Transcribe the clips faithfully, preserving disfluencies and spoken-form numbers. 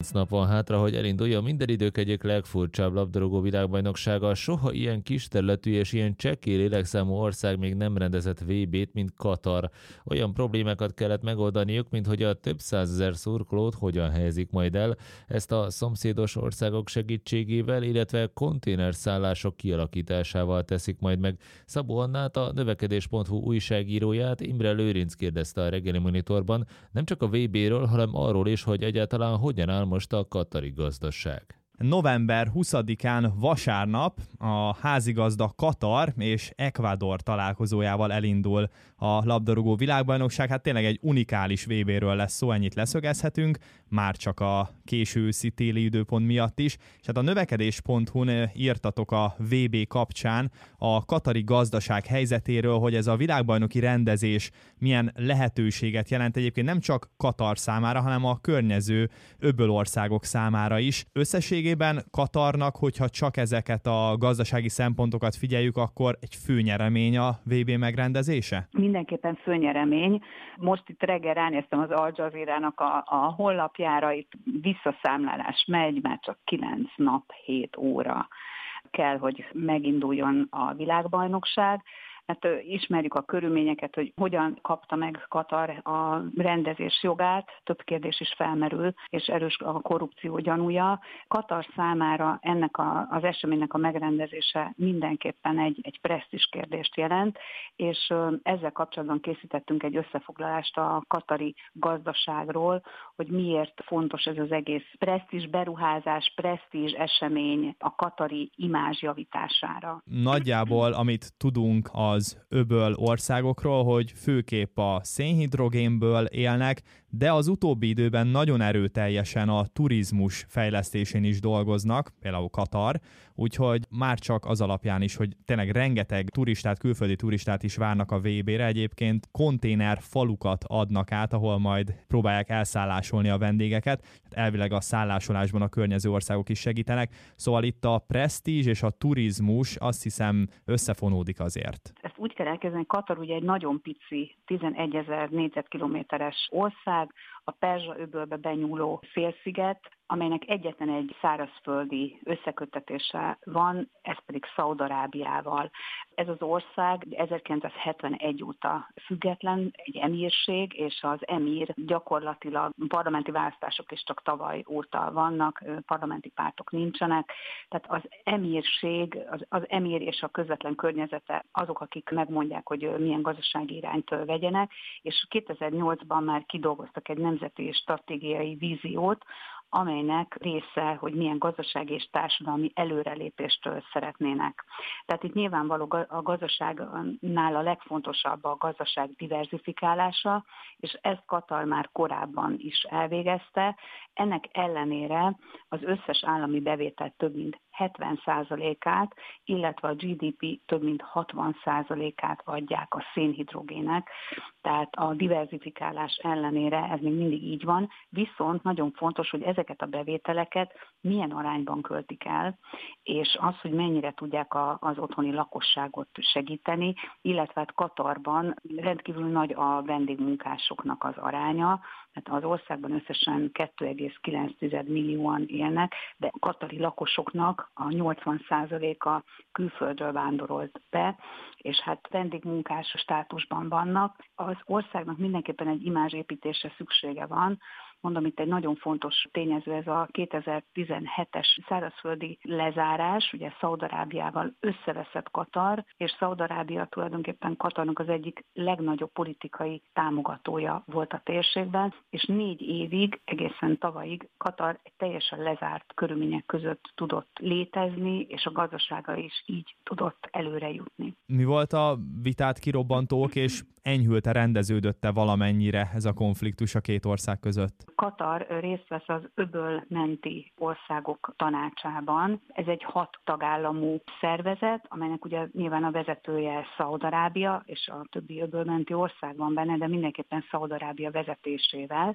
nap van hátra, hogy elindulja minden idők egyik legfurcsább labdarúgó világbajnoksága. Soha ilyen kis területű és ilyen csekély lélekszámú ország még nem rendezett vé bét, mint Katar. Olyan problémákat kellett megoldaniuk, mint hogy a több százezer szurkolót hogyan helyezik majd el. Ezt a szomszédos országok segítségével, illetve konténerszállások kialakításával teszik majd meg. Szabó Annát, a növekedés pont hu újságíróját Imre Lőrinc kérdezte a Reggeli Monitorban, nem csak a vé béről, hanem arról is, hogy egyáltalán hogyan áll most a katari gazdaság. november huszadikán vasárnap a házigazda Katar és Ecuador találkozójával elindul a labdarúgó világbajnokság. Hát tényleg egy unikális vé béről lesz szó, ennyit leszögezhetünk, már csak a késő őszi téli időpont miatt is. És hát a növekedés pont hu-n írtatok a vé bé kapcsán a katari gazdaság helyzetéről, hogy ez a világbajnoki rendezés milyen lehetőséget jelent egyébként nem csak Katar számára, hanem a környező öbölországok számára is. Összességében Katarnak, hogyha csak ezeket a gazdasági szempontokat figyeljük, akkor egy főnyeremény a vé bé megrendezése? Mindenképpen főnyeremény. Most itt reggel ránéztem az Al Jazeera-nak a, a honlapjára, itt visszaszámlálás megy, már csak kilenc nap, hét óra kell, hogy meginduljon a világbajnokság. Hát ismerjük a körülményeket, hogy hogyan kapta meg Katar a rendezés jogát, több kérdés is felmerül, és erős a korrupció gyanúja. Katar számára ennek a, az eseménynek a megrendezése mindenképpen egy, egy presztízs kérdést jelent, és ezzel kapcsolatban készítettünk egy összefoglalást a katari gazdaságról, hogy miért fontos ez az egész presztízs beruházás, presztízs esemény a katari imázs javítására. Nagyjából, amit tudunk az öböl országokról, hogy főképp a szénhidrogénből élnek, de az utóbbi időben nagyon erőteljesen a turizmus fejlesztésén is dolgoznak, például Katar, úgyhogy már csak az alapján is, hogy tényleg rengeteg turistát, külföldi turistát is várnak a vé bére, egyébként konténer falukat adnak át, ahol majd próbálják elszállásolni a vendégeket, elvileg a szállásolásban a környező országok is segítenek, szóval itt a presztízs és a turizmus azt hiszem összefonódik azért. Ezt úgy kell elkezdeni, Katar ugye egy nagyon pici, tizenegyezer négyzetkilométeres ország, a Perzsa-öbölbe benyúló félsziget, amelynek egyetlen egy szárazföldi összeköttetése van, ez pedig Szaúd-Arábiával. Ez az ország ezerkilencszázhetvenegy óta független, egy emírség, és az emír gyakorlatilag parlamenti választások is csak tavaly óta vannak, parlamenti pártok nincsenek. Tehát az emírség, az, az emír és a közvetlen környezete azok, akik megmondják, hogy milyen gazdasági irányt vegyenek, és kétezer-nyolcban már kidolgoztak egy nemzeti stratégiai víziót, amelynek része, hogy milyen gazdasági és társadalmi előrelépést szeretnének. Tehát itt nyilvánvaló a gazdaságnál a legfontosabb a gazdaság diverzifikálása, és ezt Katar már korábban is elvégezte. Ennek ellenére az összes állami bevétel több mint hetven százalékát, illetve a gé dé pé több mint hatvan százalékát adják a szénhidrogének, tehát a diverzifikálás ellenére ez még mindig így van, viszont nagyon fontos, hogy ezeket a bevételeket milyen arányban költik el, és az, hogy mennyire tudják a, az otthoni lakosságot segíteni, illetve hát Katarban rendkívül nagy a vendégmunkásoknak az aránya, mert az országban összesen kettő egész kilenc millióan élnek, de a katari lakosoknak a nyolcvan százaléka külföldről vándorolt be, és hát vendégmunkás státusban vannak. Az országnak mindenképpen egy imázsépítésre szüksége van. Mondom, itt egy nagyon fontos tényező ez a kétezer-tizenhetes szárazföldi lezárás, ugye Szaúd-Arábiával összeveszett Katar, és Szaúd-Arábia tulajdonképpen Katarnak az egyik legnagyobb politikai támogatója volt a térségben, és négy évig, egészen tavalyig Katar egy teljesen lezárt körülmények között tudott létezni, és a gazdasága is így tudott előre jutni. Mi volt a vitát kirobbantó ok, és enyhült-e, rendeződött-e valamennyire ez a konfliktus a két ország között? Katar részt vesz az öböl menti országok tanácsában. Ez egy hat tagállamú szervezet, amelynek ugye nyilván a vezetője Szaúd-Arábia, és a többi öböl menti ország van benne, de mindenképpen Szaúd-Arábia vezetésével,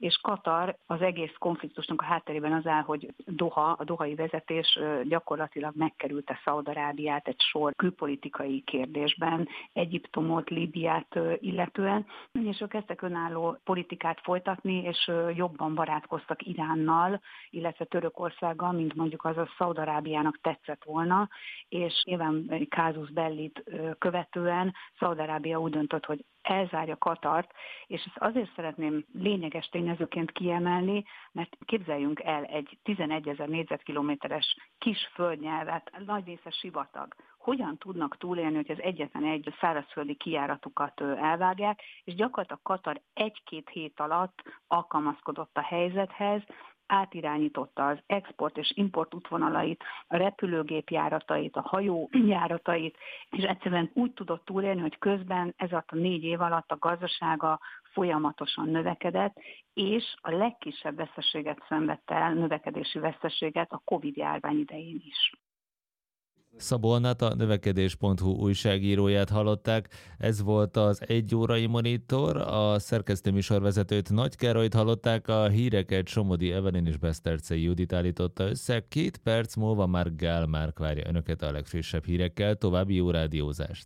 és Katar az egész konfliktusnak a hátterében az áll, hogy Doha, a dohai vezetés gyakorlatilag megkerülte Szaúd-Arábiát egy sor külpolitikai kérdésben, Egyiptomot, Líbiát illetően, és ők kezdtek önálló politikát folytatni, és jobban barátkoztak Iránnal, illetve Törökországgal, mint mondjuk az a Szaúd-Arábiának tetszett volna, és nyilván egy kázus bellit követően Szaúd-Arábia úgy döntött, hogy elzárja Katart, és ezt azért szeretném lényeges tényezőként kiemelni, mert képzeljünk el egy tizenegyezer négyzetkilométeres kis földnyelvet, nagy része sivatag. Hogyan tudnak túlélni, hogy az egyetlen egy szárazföldi kijáratukat elvágják, és gyakorlatilag Katar egy-két hét alatt alkalmazkodott a helyzethez, átirányította az export és import útvonalait, a repülőgép járatait, a hajó járatait, és egyszerűen úgy tudott túlélni, hogy közben ez alatt a négy év alatt a gazdasága folyamatosan növekedett, és a legkisebb veszteséget szenvedte el, növekedési veszteséget a Covid-járvány idején is. Szabó Annát, a növekedés pont hu újságíróját hallották. Ez volt az Egy órai monitor, a szerkesztőműsorvezetőt Nagy Károlyt hallották, a híreket Somodi Evelyn és Besztercei Judit állította össze. Két perc múlva már Gál Márk várja önöket a legfrissebb hírekkel. További jó rádiózást!